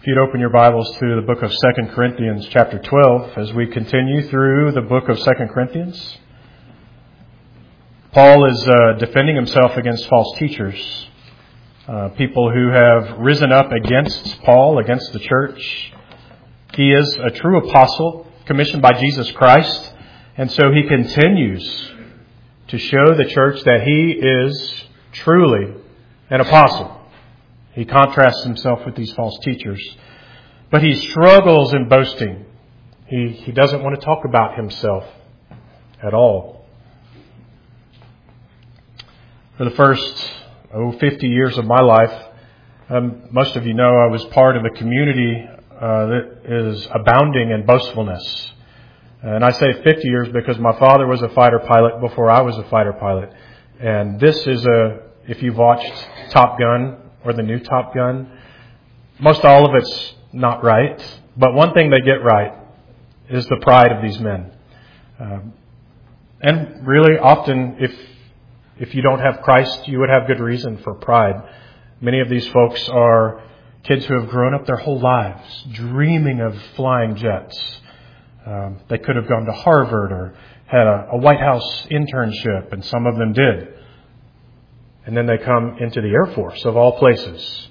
If you'd open your Bibles to the book of 2 Corinthians chapter 12 as we continue through the book of 2 Corinthians. Paul is defending himself against false teachers, people who have risen up against Paul, against the church. He is a true apostle commissioned by Jesus Christ, and so he continues to show the church that he is truly an apostle. He contrasts himself with these false teachers. But he struggles in boasting. He doesn't want to talk about himself at all. For the first 50 years of my life, most of you know I was part of a community that is abounding in boastfulness. And I say 50 years because my father was a fighter pilot before I was a fighter pilot. And this is if you've watched Top Gun, or the new Top Gun, most all of it's not right. But one thing they get right is the pride of these men. And really often, if you don't have Christ, you would have good reason for pride. Many of these folks are kids who have grown up their whole lives dreaming of flying jets. They could have gone to Harvard or had a White House internship, and some of them did. And then they come into the Air Force, of all places.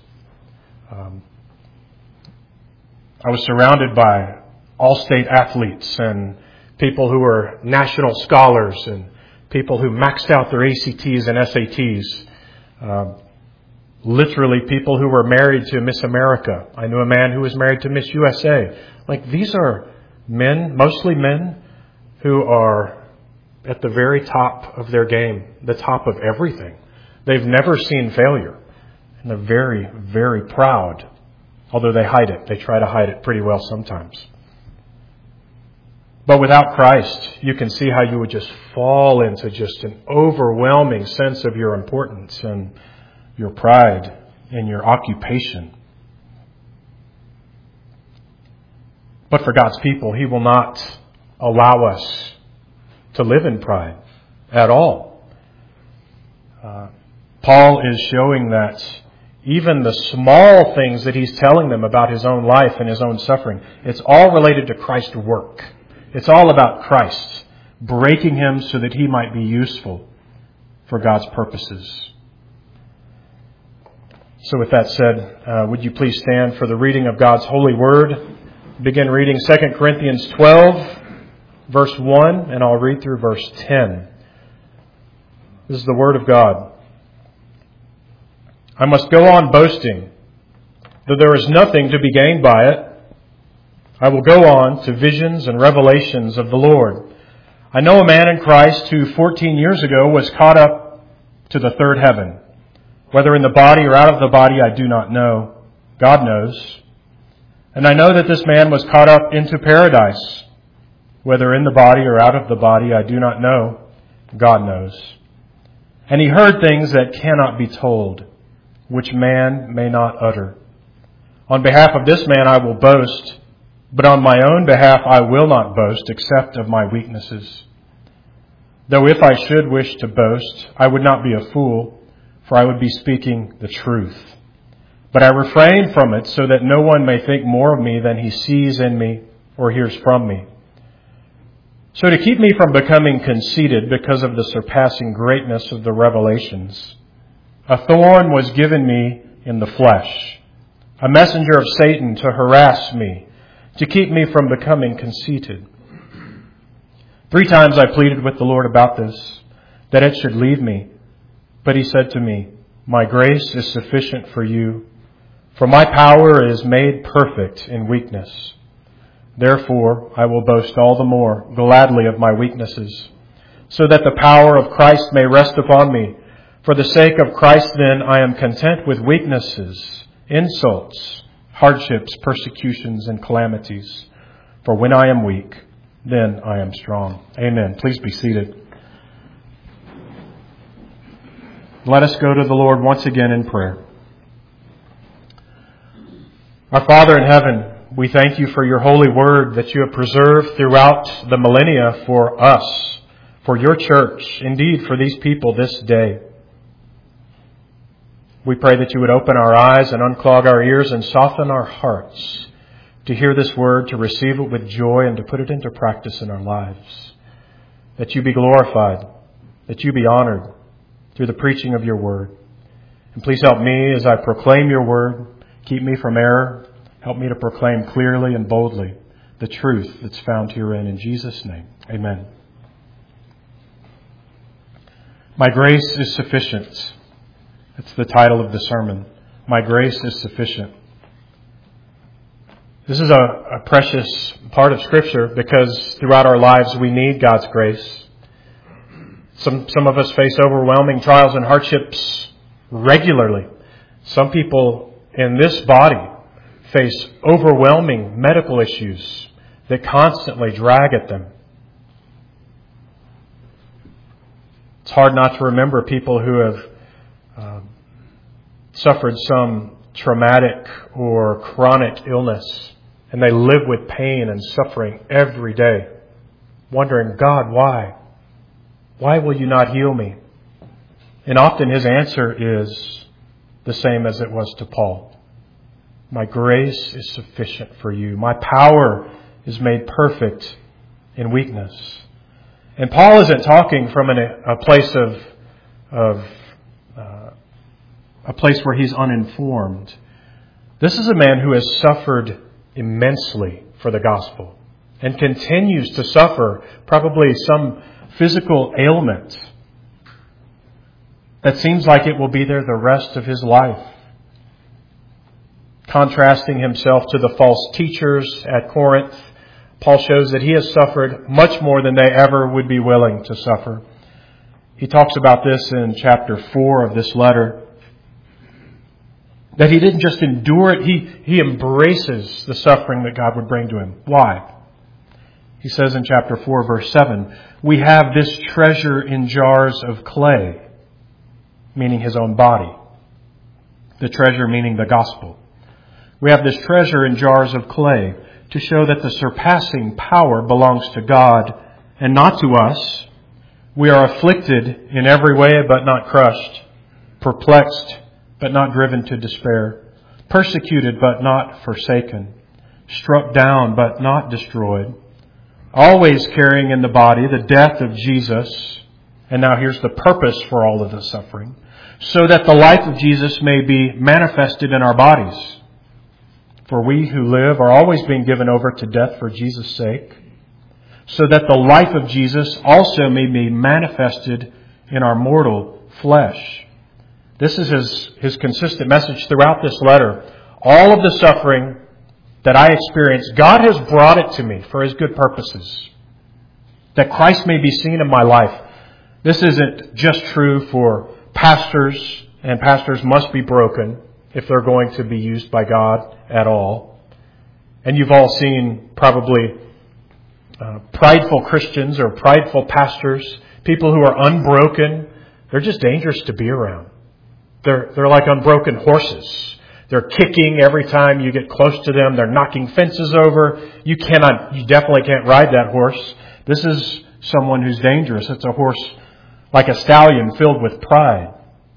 I was surrounded by all-state athletes and people who were national scholars and people who maxed out their ACTs and SATs. Literally people who were married to Miss America. I knew a man who was married to Miss USA. These are men, mostly men, who are at the very top of their game, the top of everything. They've never seen failure, and they're very, very proud, although they hide it. They try to hide it pretty well sometimes. But without Christ, you can see how you would just fall into just an overwhelming sense of your importance and your pride and your occupation. But for God's people, He will not allow us to live in pride at all. Paul is showing that even the small things that he's telling them about his own life and his own suffering, it's all related to Christ's work. It's all about Christ, breaking Him so that He might be useful for God's purposes. So with that said, would you please stand for the reading of God's holy word? Begin reading 2 Corinthians 12, verse 1, and I'll read through verse 10. This is the word of God. I must go on boasting, though there is nothing to be gained by it. I will go on to visions and revelations of the Lord. I know a man in Christ who 14 years ago was caught up to the third heaven. Whether in the body or out of the body, I do not know. God knows. And I know that this man was caught up into paradise. Whether in the body or out of the body, I do not know. God knows. And he heard things that cannot be told, which man may not utter. On behalf of this man I will boast, but on my own behalf I will not boast except of my weaknesses. Though if I should wish to boast, I would not be a fool, for I would be speaking the truth. But I refrain from it so that no one may think more of me than he sees in me or hears from me. So to keep me from becoming conceited because of the surpassing greatness of the revelations, a thorn was given me in the flesh, a messenger of Satan to harass me, to keep me from becoming conceited. 3 times I pleaded with the Lord about this, that it should leave me. But He said to me, my grace is sufficient for you, for my power is made perfect in weakness. Therefore, I will boast all the more gladly of my weaknesses, so that the power of Christ may rest upon me. For the sake of Christ, then, I am content with weaknesses, insults, hardships, persecutions, and calamities. For when I am weak, then I am strong. Amen. Please be seated. Let us go to the Lord once again in prayer. Our Father in heaven, we thank You for Your holy word that You have preserved throughout the millennia for us, for Your church, indeed for these people this day. We pray that you would open our eyes and unclog our ears and soften our hearts to hear this word, to receive it with joy, and to put it into practice in our lives. That you be glorified, that you be honored through the preaching of your word. And please help me as I proclaim your word. Keep me from error. Help me to proclaim clearly and boldly the truth that's found herein. In Jesus' name, amen. My grace is sufficient. That's the title of the sermon. My grace is sufficient. This is a precious part of Scripture because throughout our lives we need God's grace. Some of us face overwhelming trials and hardships regularly. Some people in this body face overwhelming medical issues that constantly drag at them. It's hard not to remember people who have suffered some traumatic or chronic illness, and they live with pain and suffering every day, wondering, God, why? Why will you not heal me? And often his answer is the same as it was to Paul. My grace is sufficient for you. My power is made perfect in weakness. And Paul isn't talking from a place a place where he's uninformed. This is a man who has suffered immensely for the gospel and continues to suffer probably some physical ailment that seems like it will be there the rest of his life. Contrasting himself to the false teachers at Corinth, Paul shows that he has suffered much more than they ever would be willing to suffer. He talks about this in chapter 4 of this letter. That he didn't just endure it, he embraces the suffering that God would bring to him. Why? He says in chapter 4, verse 7, we have this treasure in jars of clay, meaning his own body. The treasure meaning the gospel. We have this treasure in jars of clay to show that the surpassing power belongs to God and not to us. We are afflicted in every way but not crushed, perplexed but not driven to despair, persecuted but not forsaken, struck down but not destroyed, always carrying in the body the death of Jesus. And now here's the purpose for all of the suffering, so that the life of Jesus may be manifested in our bodies. For we who live are always being given over to death for Jesus' sake, so that the life of Jesus also may be manifested in our mortal flesh. This is his consistent message throughout this letter. All of the suffering that I experience, God has brought it to me for his good purposes, that Christ may be seen in my life. This isn't just true for pastors, and pastors must be broken if they're going to be used by God at all. And you've all seen probably prideful Christians or prideful pastors, people who are unbroken. They're just dangerous to be around. They're like unbroken horses. They're kicking every time you get close to them. They're knocking fences over. You definitely can't ride that horse. This is someone who's dangerous. It's a horse like a stallion filled with pride.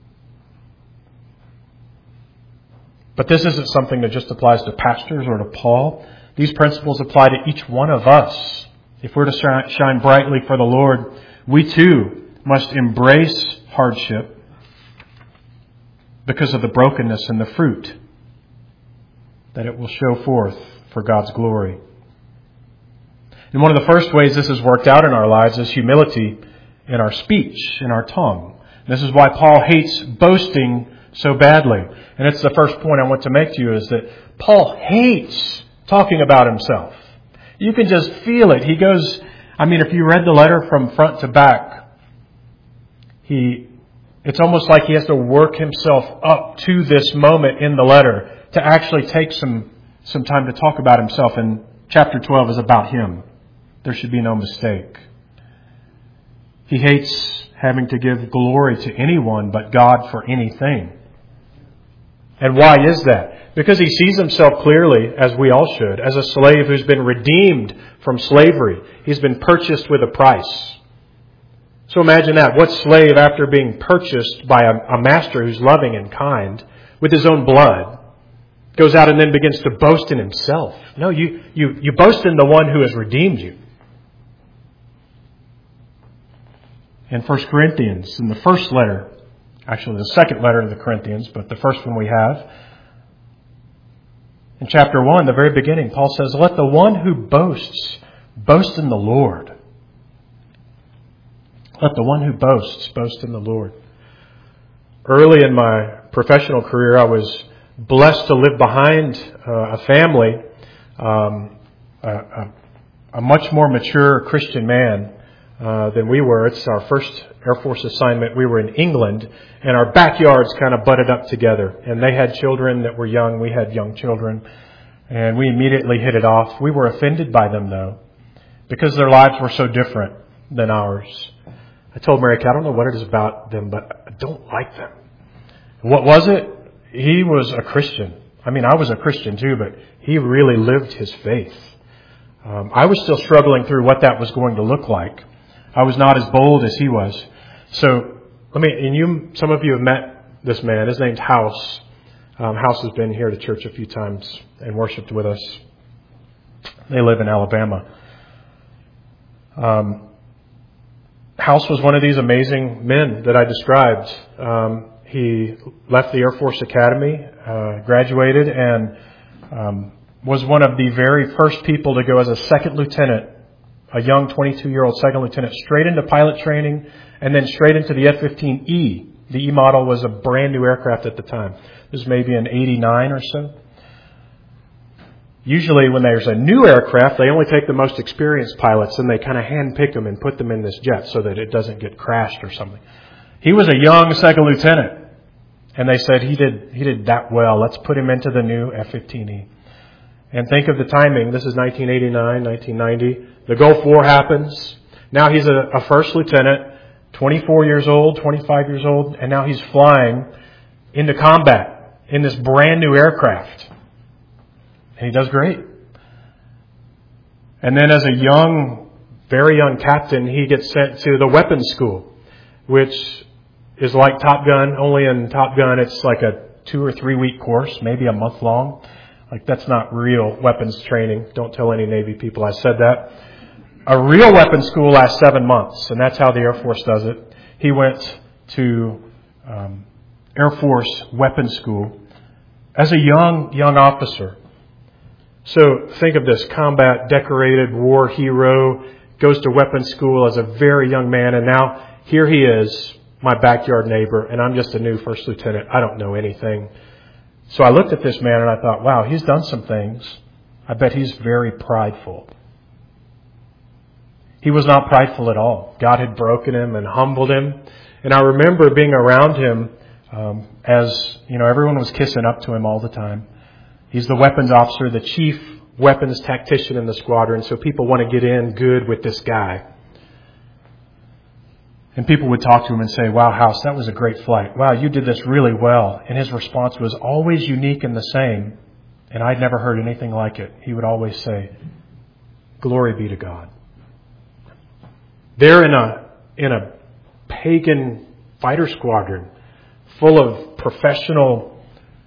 But this isn't something that just applies to pastors or to Paul. These principles apply to each one of us. If we're to shine brightly for the Lord, we too must embrace hardship because of the brokenness and the fruit that it will show forth for God's glory. And one of the first ways this has worked out in our lives is humility in our speech, in our tongue. This is why Paul hates boasting so badly. And it's the first point I want to make to you, is that Paul hates talking about himself. You can just feel it. He goes, if you read the letter from front to back, it's almost like he has to work himself up to this moment in the letter to actually take some time to talk about himself. And chapter 12 is about him. There should be no mistake. He hates having to give glory to anyone but God for anything. And why is that? Because he sees himself clearly, as we all should, as a slave who's been redeemed from slavery. He's been purchased with a price. So imagine that. What slave, after being purchased by a master who's loving and kind with his own blood, goes out and then begins to boast in himself? No, you boast in the one who has redeemed you. In 1 Corinthians, in the first letter, actually the second letter of the Corinthians, but the first one we have, in chapter 1, the very beginning, Paul says, "Let the one who boasts, boast in the Lord." Let the one who boasts, boast in the Lord. Early in my professional career, I was blessed to live behind a family, a much more mature Christian man than we were. It's our first Air Force assignment. We were in England, and our backyards kind of butted up together. And they had children that were young. We had young children. And we immediately hit it off. We were offended by them, though, because their lives were so different than ours. I told Mary, I don't know what it is about them, but I don't like them. What was it? He was a Christian. I mean, I was a Christian too, but he really lived his faith. I was still struggling through what that was going to look like. I was not as bold as he was. So, some of you have met this man. His name's House. House has been here to church a few times and worshiped with us. They live in Alabama. House was one of these amazing men that I described. He left the Air Force Academy, graduated, and was one of the very first people to go as a second lieutenant, a young 22-year-old second lieutenant, straight into pilot training and then straight into the F-15E. The E model was a brand new aircraft at the time. It was maybe in 89 or so. Usually when there's a new aircraft, they only take the most experienced pilots and they kind of handpick them and put them in this jet so that it doesn't get crashed or something. He was a young second lieutenant. And they said he did that well. Let's put him into the new F-15E. And think of the timing. This is 1989, 1990. The Gulf War happens. Now he's a first lieutenant, 24 years old, 25 years old, and now he's flying into combat in this brand new aircraft. And he does great. And then as a very young captain, he gets sent to the weapons school, which is like Top Gun. Only in Top Gun, it's like a 2 or 3 week course, maybe a month long. Like, that's not real weapons training. Don't tell any Navy people I said that. A real weapons school lasts 7 months, and that's how the Air Force does it. He went to Air Force weapons school as a young officer. So think of this: combat decorated war hero, goes to weapons school as a very young man, and now here he is, my backyard neighbor, and I'm just a new first lieutenant. I don't know anything. So I looked at this man and I thought, wow, he's done some things. I bet he's very prideful. He was not prideful at all. God had broken him and humbled him. And I remember being around him as, everyone was kissing up to him all the time. He's the weapons officer, the chief weapons tactician in the squadron, so people want to get in good with this guy. And people would talk to him and say, wow, House, that was a great flight. Wow, you did this really well. And his response was always unique and the same. And I'd never heard anything like it. He would always say, glory be to God. They're in a pagan fighter squadron full of professional,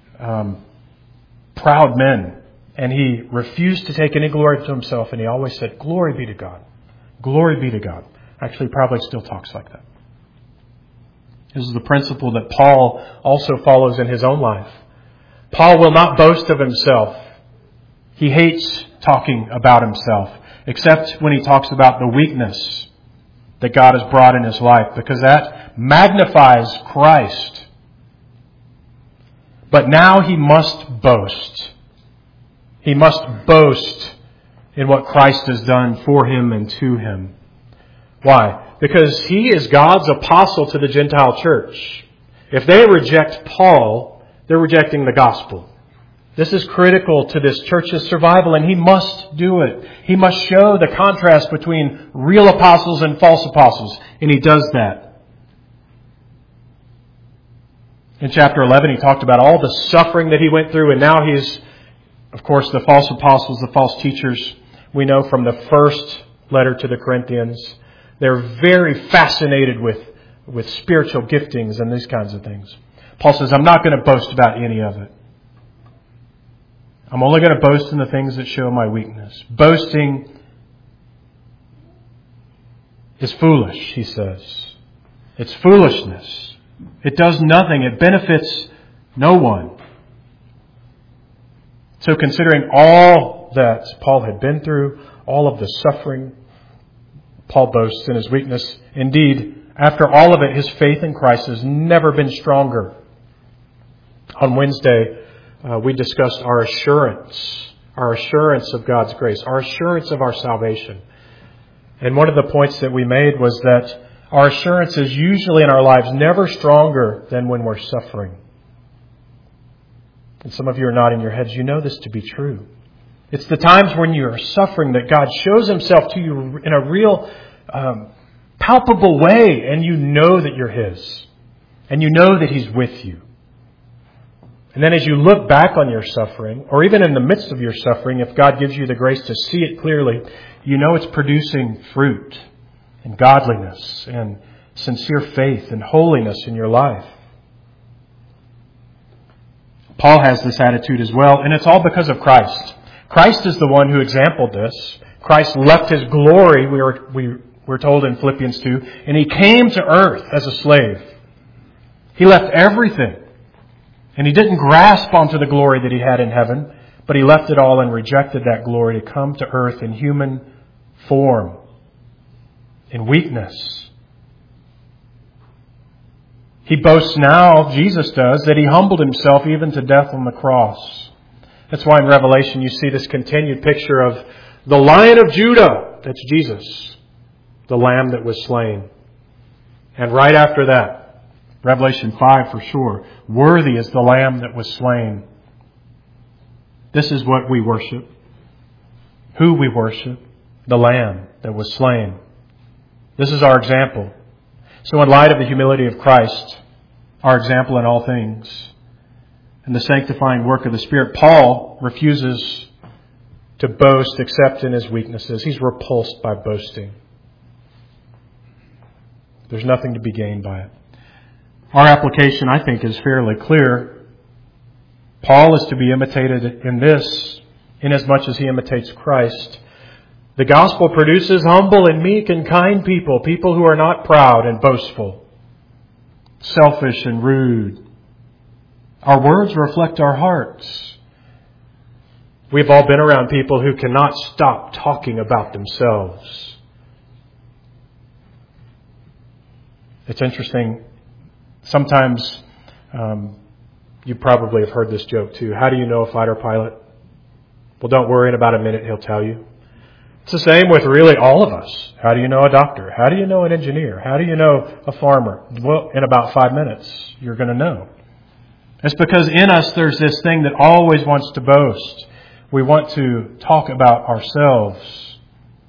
proud men. And he refused to take any glory to himself. And he always said, glory be to God. Glory be to God. Actually, probably still talks like that. This is the principle that Paul also follows in his own life. Paul will not boast of himself. He hates talking about himself, except when he talks about the weakness that God has brought in his life, because that magnifies Christ. But now he must boast. He must boast in what Christ has done for him and to him. Why? Because he is God's apostle to the Gentile church. If they reject Paul, they're rejecting the gospel. This is critical to this church's survival, and he must do it. He must show the contrast between real apostles and false apostles, and he does that. In chapter 11, he talked about all the suffering that he went through, and now he's, of course, the false apostles, the false teachers. We know from the first letter to the Corinthians They're very fascinated with spiritual giftings and these kinds of things. Paul says, I'm not going to boast about any of it. I'm only going to boast in the things that show my weakness. Boasting is foolish, he says. It's foolishness. It does nothing. It benefits no one. So considering all that Paul had been through, all of the suffering, Paul boasts in his weakness. Indeed, after all of it, his faith in Christ has never been stronger. On Wednesday, we discussed our assurance of God's grace, our assurance of our salvation. And one of the points that we made was that our assurance is usually in our lives never stronger than when we're suffering. And some of you are nodding your heads. You know this to be true. It's the times when you are suffering that God shows Himself to you in a real palpable way, and you know that you're His. And you know that He's with you. And then as you look back on your suffering, or even in the midst of your suffering, if God gives you the grace to see it clearly, you know it's producing fruit and godliness and sincere faith and holiness in your life. Paul has this attitude as well, and it's all because of Christ. Christ is the one who exampled this. Christ left His glory, we're told in Philippians 2, and He came to earth as a slave. He left everything. And He didn't grasp onto the glory that He had in heaven, but He left it all and rejected that glory to come to earth in human form, in weakness. He boasts now, Jesus does, that He humbled Himself even to death on the cross. That's why in Revelation you see this continued picture of the Lion of Judah. That's Jesus, the Lamb that was slain. And right after that, Revelation 5 for sure. Worthy is the Lamb that was slain. This is what we worship. Who we worship. The Lamb that was slain. This is our example. So in light of the humility of Christ, our example in all things, and the sanctifying work of the Spirit, Paul refuses to boast except in his weaknesses. He's repulsed by boasting. There's nothing to be gained by it. Our application, I think, is fairly clear. Paul is to be imitated in this, inasmuch as he imitates Christ. The gospel produces humble and meek and kind people, people who are not proud and boastful, selfish and rude. Our words reflect our hearts. We've all been around people who cannot stop talking about themselves. It's interesting. Sometimes you probably have heard this joke too. How do you know a fighter pilot? Well, don't worry. In about a minute, he'll tell you. It's the same with really all of us. How do you know a doctor? How do you know an engineer? How do you know a farmer? Well, in about 5 minutes, you're going to know. It's because in us there's this thing that always wants to boast. We want to talk about ourselves.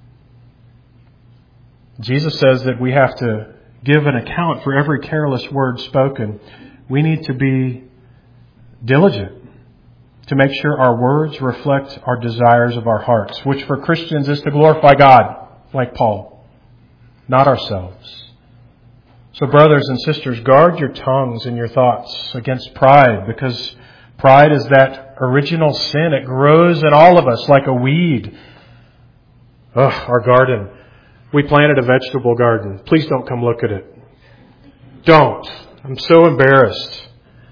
Jesus says that we have to give an account for every careless word spoken. We need to be diligent to make sure our words reflect our desires of our hearts, which for Christians is to glorify God, like Paul, not ourselves. So brothers and sisters, guard your tongues and your thoughts against pride, because pride is that original sin. It grows in all of us like a weed. Our garden. We planted a vegetable garden. Please don't come look at it. Don't. I'm so embarrassed.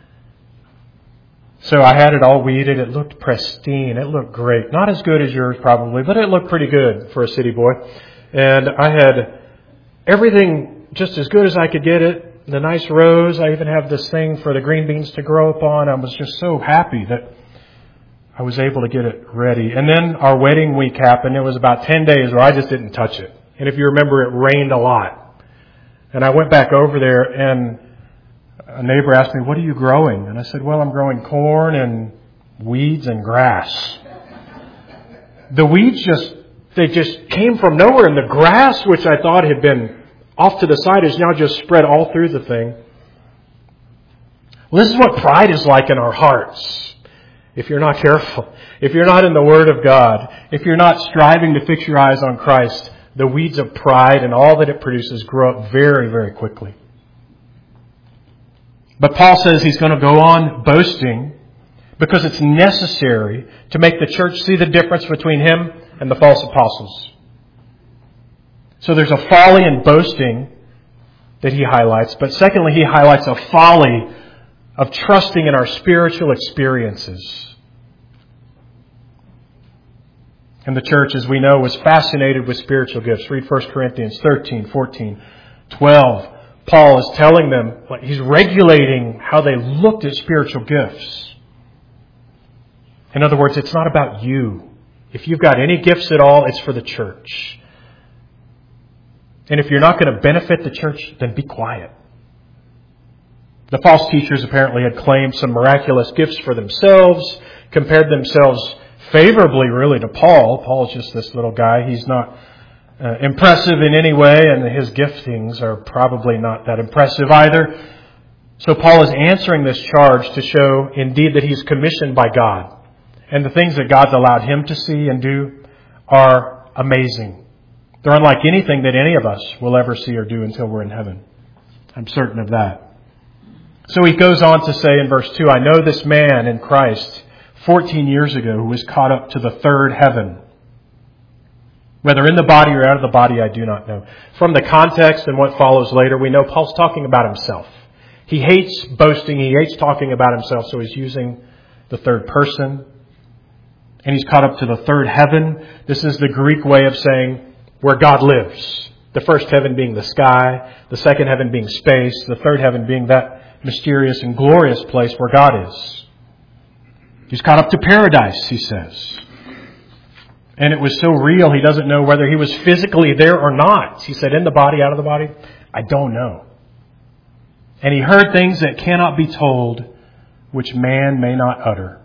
So I had it all weeded. It looked pristine. It looked great. Not as good as yours probably, but it looked pretty good for a city boy. And I had everything just as good as I could get it. The nice rows. I even have this thing for the green beans to grow upon. I was just so happy that I was able to get it ready. And then our wedding week happened. It was about 10 days where I just didn't touch it. And if you remember, it rained a lot. And I went back over there and a neighbor asked me, "What are you growing?" And I said, "Well, I'm growing corn and weeds and grass." The weeds just came from nowhere. And the grass, which I thought had been off to the side, is now just spread all through the thing. Well, this is what pride is like in our hearts. If you're not careful, if you're not in the Word of God, if you're not striving to fix your eyes on Christ, the weeds of pride and all that it produces grow up very, very quickly. But Paul says he's going to go on boasting because it's necessary to make the church see the difference between him and the false apostles. So there's a folly in boasting that he highlights. But secondly, he highlights a folly of trusting in our spiritual experiences. And the church, as we know, was fascinated with spiritual gifts. Read 1 Corinthians 13, 14, 12. Paul is telling them, he's regulating how they looked at spiritual gifts. In other words, it's not about you. If you've got any gifts at all, it's for the church. And if you're not going to benefit the church, then be quiet. The false teachers apparently had claimed some miraculous gifts for themselves, compared themselves favorably really to Paul. Paul's just this little guy. He's not impressive in any way, and his giftings are probably not that impressive either. So Paul is answering this charge to show indeed that he's commissioned by God. And the things that God's allowed him to see and do are amazing. They're unlike anything that any of us will ever see or do until we're in heaven. I'm certain of that. So he goes on to say in verse 2, I know this man in Christ 14 years ago who was caught up to the third heaven. Whether in the body or out of the body, I do not know. From the context and what follows later, we know Paul's talking about himself. He hates boasting. He hates talking about himself. So he's using the third person. And he's caught up to the third heaven. This is the Greek way of saying where God lives. The first heaven being the sky. The second heaven being space. The third heaven being that mysterious and glorious place where God is. He's caught up to paradise, he says. And it was so real, he doesn't know whether he was physically there or not. He said, in the body, out of the body? I don't know. And he heard things that cannot be told, which man may not utter.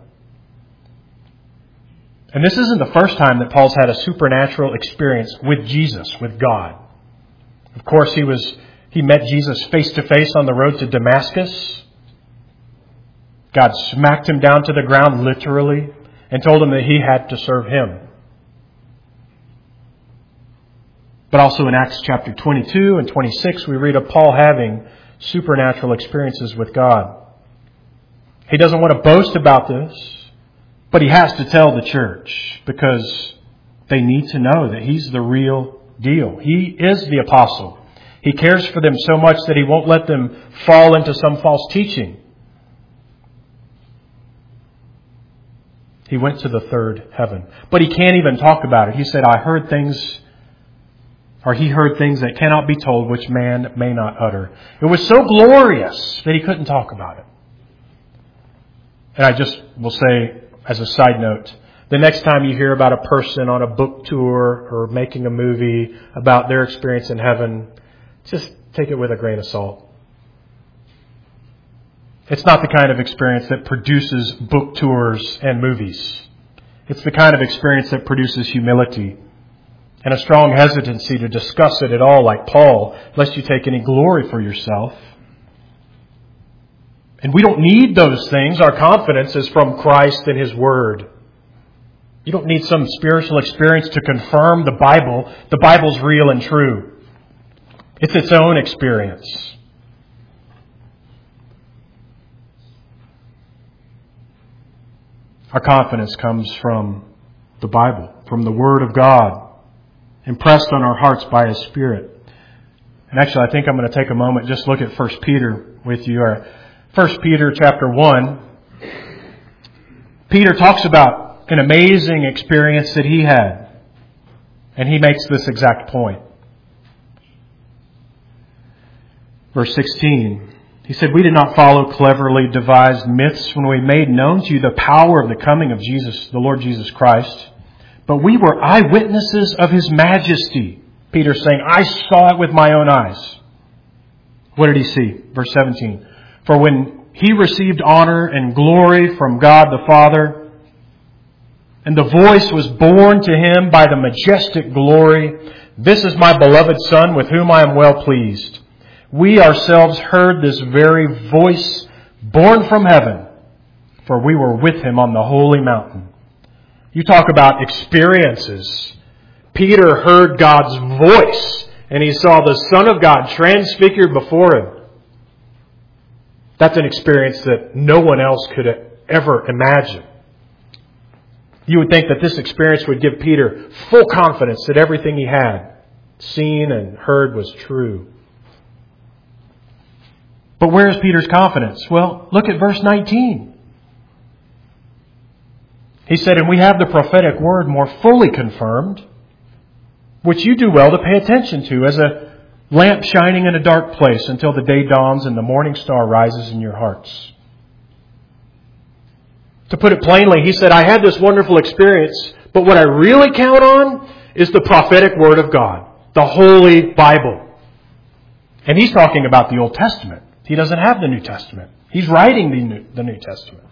And this isn't the first time that Paul's had a supernatural experience with Jesus, with God. Of course, he met Jesus face to face on the road to Damascus. God smacked him down to the ground literally and told him that he had to serve him. But also in Acts chapter 22 and 26, we read of Paul having supernatural experiences with God. He doesn't want to boast about this, but he has to tell the church because they need to know that he's the real deal. He is the apostle. He cares for them so much that he won't let them fall into some false teaching. He went to the third heaven. But he can't even talk about it. He said, he heard things that cannot be told, which man may not utter. It was so glorious that he couldn't talk about it. And I just will say, as a side note, the next time you hear about a person on a book tour or making a movie about their experience in heaven, just take it with a grain of salt. It's not the kind of experience that produces book tours and movies. It's the kind of experience that produces humility and a strong hesitancy to discuss it at all, like Paul, lest you take any glory for yourself. And we don't need those things. Our confidence is from Christ and His Word. You don't need some spiritual experience to confirm the Bible. The Bible's real and true. It's its own experience. Our confidence comes from the Bible, from the Word of God, impressed on our hearts by His Spirit. And actually, I think I'm going to take a moment, just look at 1 Peter with you. 1 Peter chapter 1. Peter talks about an amazing experience that he had. And he makes this exact point. Verse 16. He said, we did not follow cleverly devised myths when we made known to you the power of the coming of Jesus, the Lord Jesus Christ. But we were eyewitnesses of His majesty. Peter's saying, I saw it with my own eyes. What did he see? Verse 17. For when He received honor and glory from God the Father, and the voice was borne to Him by the majestic glory, this is my beloved Son with whom I am well pleased. We ourselves heard this very voice borne from heaven, for we were with Him on the holy mountain. You talk about experiences. Peter heard God's voice and he saw the Son of God transfigured before him. That's an experience that no one else could ever imagine. You would think that this experience would give Peter full confidence that everything he had seen and heard was true. But where is Peter's confidence? Well, look at verse 19. He said, "And we have the prophetic word more fully confirmed, which you do well to pay attention to, as a lamp shining in a dark place until the day dawns and the morning star rises in your hearts." To put it plainly, he said, I had this wonderful experience, but what I really count on is the prophetic word of God, the Holy Bible. And he's talking about the Old Testament. He doesn't have the New Testament. He's writing the New Testament.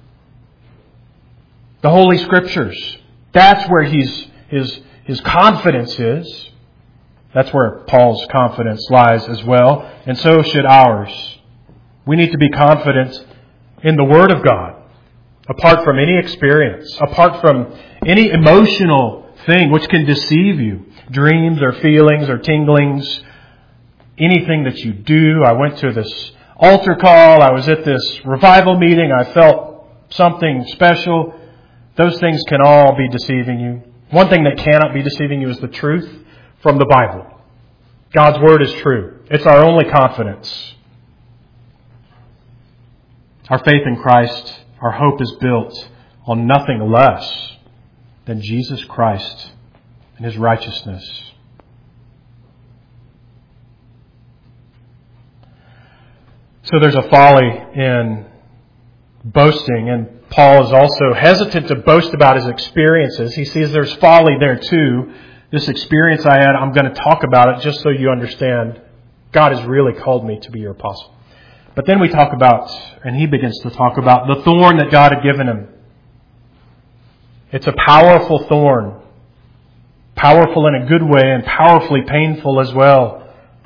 The Holy Scriptures. That's where his confidence is. That's where Paul's confidence lies as well. And so should ours. We need to be confident in the Word of God. Apart from any experience. Apart from any emotional thing which can deceive you. Dreams or feelings or tinglings. Anything that you do. I went to this altar call. I was at this revival meeting. I felt something special. Those things can all be deceiving you. One thing that cannot be deceiving you is the truth from the Bible. God's Word is true. It's our only confidence. Our faith in Christ, our hope is built on nothing less than Jesus Christ and His righteousness. So there's a folly in boasting, and Paul is also hesitant to boast about his experiences. He sees there's folly there too. This experience I had, I'm going to talk about it just so you understand God has really called me to be your apostle. But then we talk about, and he begins to talk about the thorn that God had given him. It's a powerful thorn. Powerful in a good way and powerfully painful as well.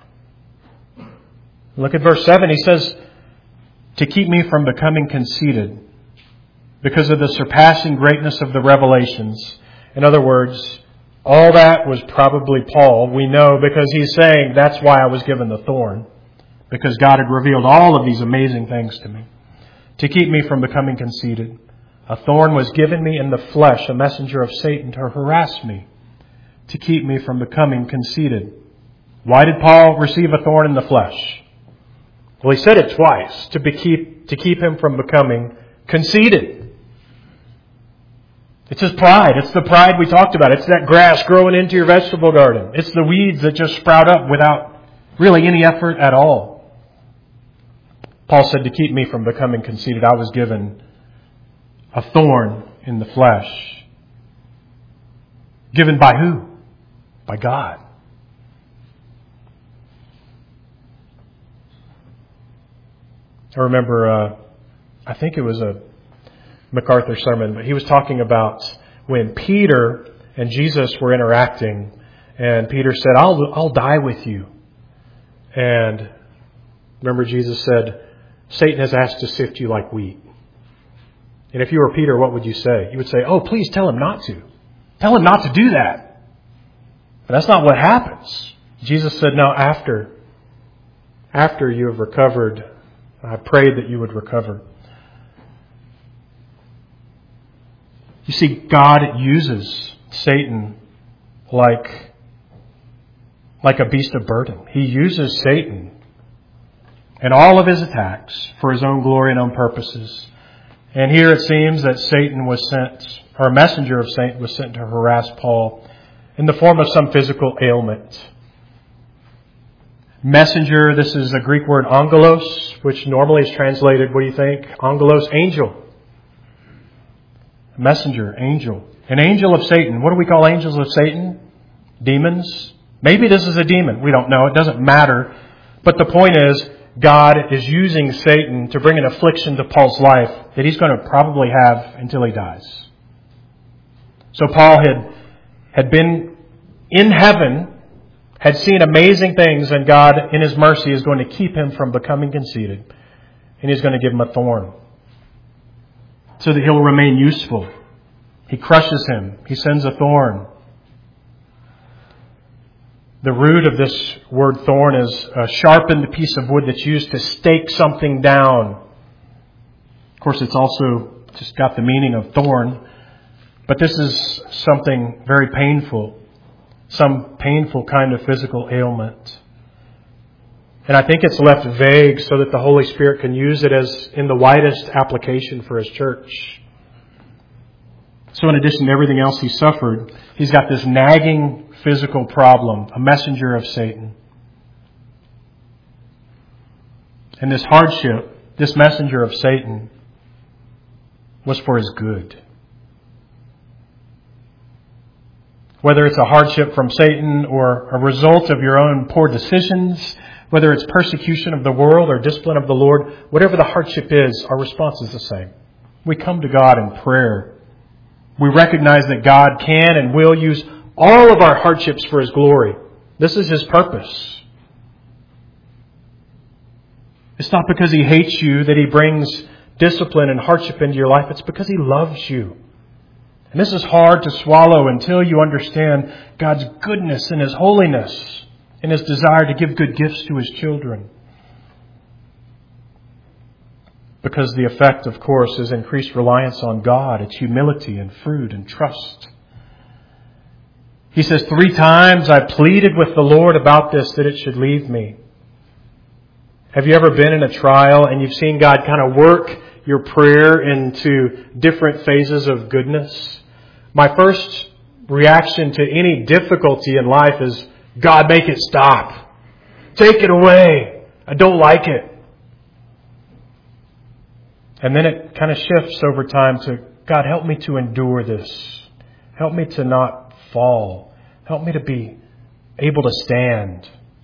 Look at verse 7. He says, to keep me from becoming conceited because of the surpassing greatness of the revelations. In other words, all that was probably Paul. We know because he's saying that's why I was given the thorn. Because God had revealed all of these amazing things to me. To keep me from becoming conceited. A thorn was given me in the flesh, a messenger of Satan to harass me. To keep me from becoming conceited. Why did Paul receive a thorn in the flesh? Well, he said it twice. To keep him from becoming conceited. It's his pride. It's the pride we talked about. It's that grass growing into your vegetable garden. It's the weeds that just sprout up without really any effort at all. Paul said to keep me from becoming conceited, I was given a thorn in the flesh. Given by who? By God. I remember, I think it was a MacArthur sermon, but he was talking about when Peter and Jesus were interacting, and Peter said, I'll die with you. And remember Jesus said, Satan has asked to sift you like wheat. And if you were Peter, what would you say? You would say, oh, please tell him not to. Tell him not to do that. But that's not what happens. Jesus said, no, after you have recovered, I prayed that you would recover. You see, God uses Satan like a beast of burden. He uses Satan and all of his attacks for his own glory and own purposes. And here it seems that Satan was sent, or a messenger of Satan was sent to harass Paul in the form of some physical ailment. Messenger, this is a Greek word angelos, which normally is translated, what do you think? Angelos, angel. Messenger, angel. An angel of Satan. What do we call angels of Satan? Demons. Maybe this is a demon. We don't know. It doesn't matter. But the point is, God is using Satan to bring an affliction to Paul's life that he's going to probably have until he dies. So Paul had been in heaven, had seen amazing things, and God, in His mercy, is going to keep him from becoming conceited. And He's going to give him a thorn so that he'll remain useful. He crushes him. He sends a thorn. The root of this word thorn is a sharpened piece of wood that's used to stake something down. Of course, it's also just got the meaning of thorn. But this is something very painful. Some painful kind of physical ailment. And I think it's left vague so that the Holy Spirit can use it as in the widest application for His church. So in addition to everything else He suffered, He's got this nagging physical problem, a messenger of Satan. And this hardship, this messenger of Satan, was for His good. Whether it's a hardship from Satan or a result of your own poor decisions, whether it's persecution of the world or discipline of the Lord, whatever the hardship is, our response is the same. We come to God in prayer. We recognize that God can and will use all of our hardships for His glory. This is His purpose. It's not because He hates you that He brings discipline and hardship into your life. It's because He loves you. And this is hard to swallow until you understand God's goodness and His holiness and His desire to give good gifts to His children. Because the effect, of course, is increased reliance on God. It's humility and fruit and trust. He says, 3 times I pleaded with the Lord about this, that it should leave me. Have you ever been in a trial and you've seen God kind of work your prayer into different phases of goodness? My first reaction to any difficulty in life is, God, make it stop. Take it away. I don't like it. And then it kind of shifts over time to, God, help me to endure this. Help me to not fall. Help me to be able to stand.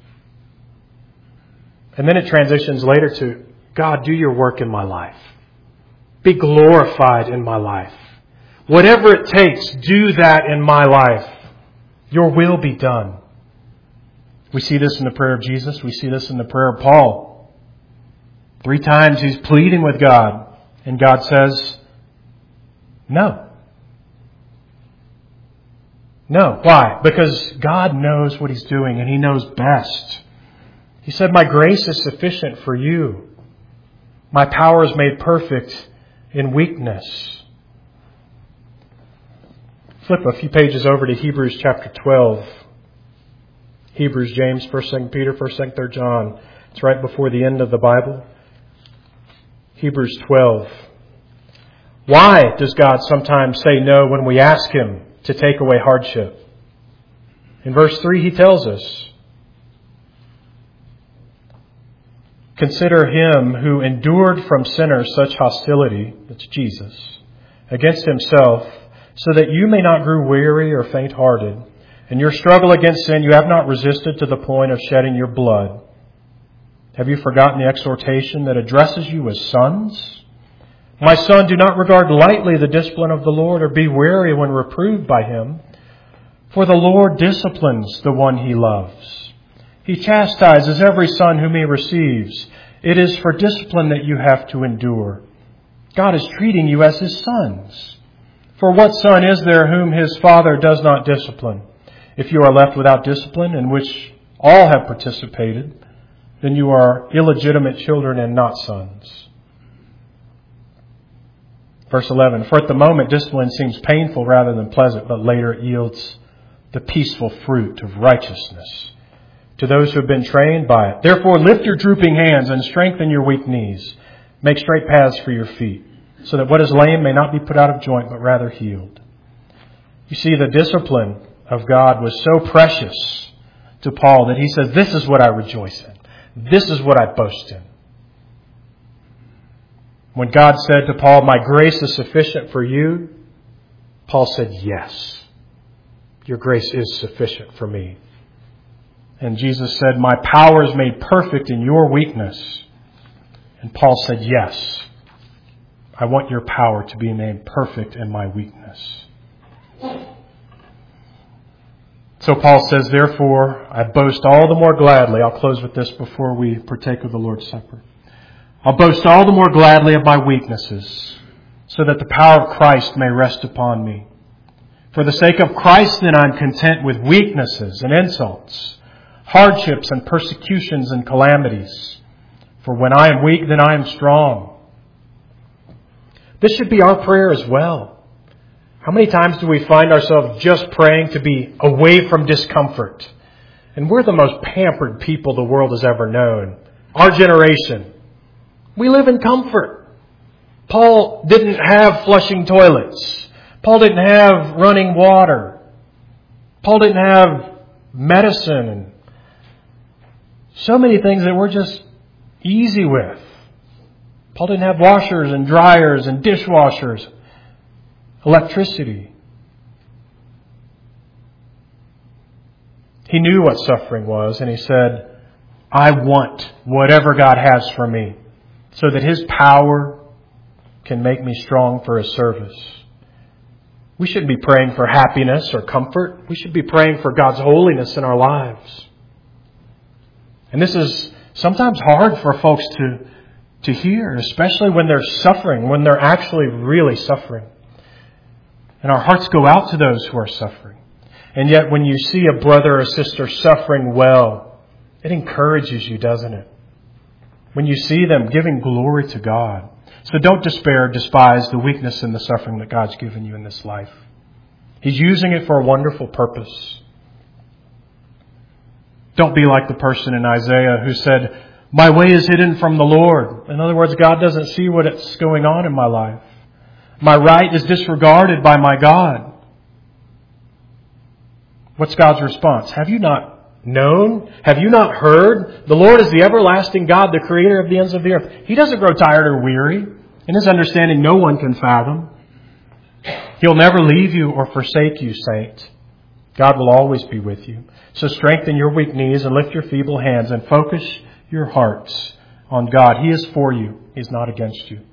And then it transitions later to, God, do your work in my life. Be glorified in my life. Whatever it takes, do that in my life. Your will be done. We see this in the prayer of Jesus. We see this in the prayer of Paul. 3 times he's pleading with God. And God says, no. No. Why? Because God knows what He's doing and He knows best. He said, my grace is sufficient for you. My power is made perfect in weakness. Flip a few pages over to Hebrews chapter 12. Hebrews, James, 1st, 2nd Peter, 1st, 2nd, 3rd John. It's right before the end of the Bible. Hebrews 12. Why does God sometimes say no when we ask Him to take away hardship? In verse 3 He tells us, consider Him who endured from sinners such hostility, that's Jesus, against Himself, so that you may not grow weary or faint-hearted. In your struggle against sin, you have not resisted to the point of shedding your blood. Have you forgotten the exhortation that addresses you as sons? My son, do not regard lightly the discipline of the Lord, or be weary when reproved by Him. For the Lord disciplines the one He loves. He chastises every son whom He receives. It is for discipline that you have to endure. God is treating you as His sons. For what son is there whom his father does not discipline? If you are left without discipline, in which all have participated, then you are illegitimate children and not sons. Verse 11, for at the moment discipline seems painful rather than pleasant, but later it yields the peaceful fruit of righteousness to those who have been trained by it. Therefore lift your drooping hands and strengthen your weak knees. Make straight paths for your feet, so that what is lame may not be put out of joint, but rather healed. You see, the discipline of God was so precious to Paul that he says, this is what I rejoice in. This is what I boast in. When God said to Paul, my grace is sufficient for you, Paul said, yes, your grace is sufficient for me. And Jesus said, my power is made perfect in your weakness. And Paul said, yes, I want your power to be made perfect in my weakness. So Paul says, therefore, I boast all the more gladly. I'll close with this before we partake of the Lord's Supper. I'll boast all the more gladly of my weaknesses, so that the power of Christ may rest upon me. For the sake of Christ, then, I'm content with weaknesses and insults, hardships and persecutions and calamities. For when I am weak, then I am strong. This should be our prayer as well. How many times do we find ourselves just praying to be away from discomfort? And we're the most pampered people the world has ever known. Our generation. We live in comfort. Paul didn't have flushing toilets. Paul didn't have running water. Paul didn't have medicine and so many things that we're just easy with. Paul didn't have washers and dryers and dishwashers, electricity. He knew what suffering was, and he said, I want whatever God has for me so that His power can make me strong for His service. We shouldn't be praying for happiness or comfort. We should be praying for God's holiness in our lives. And this is sometimes hard for folks to hear, especially when they're suffering, when they're actually really suffering. And our hearts go out to those who are suffering. And yet when you see a brother or sister suffering well, it encourages you, doesn't it? When you see them giving glory to God. So don't despair or despise the weakness and the suffering that God's given you in this life. He's using it for a wonderful purpose. Don't be like the person in Isaiah who said, my way is hidden from the Lord. In other words, God doesn't see what's going on in my life. My right is disregarded by my God. What's God's response? Have you not known? Have you not heard? The Lord is the everlasting God, the creator of the ends of the earth. He doesn't grow tired or weary. In His understanding, no one can fathom. He'll never leave you or forsake you, saint. God will always be with you. So strengthen your weak knees and lift your feeble hands and focus your hearts on God. He is for you. He's not against you.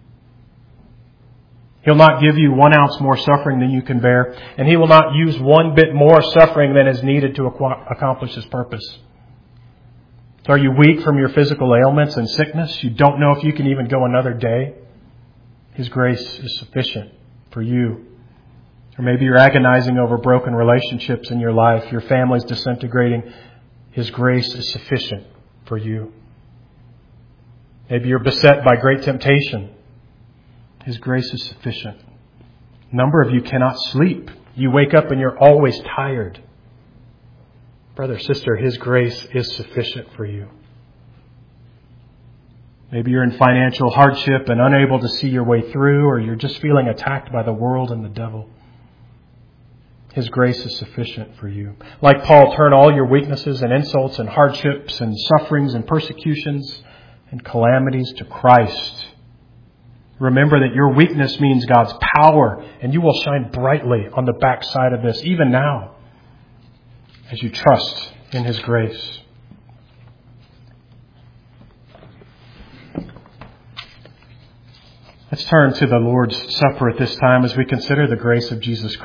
He'll not give you 1 ounce more suffering than you can bear, and He will not use 1 bit more suffering than is needed to accomplish His purpose. So are you weak from your physical ailments and sickness? You don't know if you can even go another day? His grace is sufficient for you. Or maybe you're agonizing over broken relationships in your life. Your family's disintegrating. His grace is sufficient for you. Maybe you're beset by great temptation. His grace is sufficient. A number of you cannot sleep. You wake up and you're always tired. Brother, sister, His grace is sufficient for you. Maybe you're in financial hardship and unable to see your way through, or you're just feeling attacked by the world and the devil. His grace is sufficient for you. Like Paul, turn all your weaknesses and insults and hardships and sufferings and persecutions and calamities to Christ. Remember that your weakness means God's power, and you will shine brightly on the backside of this, even now, as you trust in His grace. Let's turn to the Lord's Supper at this time as we consider the grace of Jesus Christ.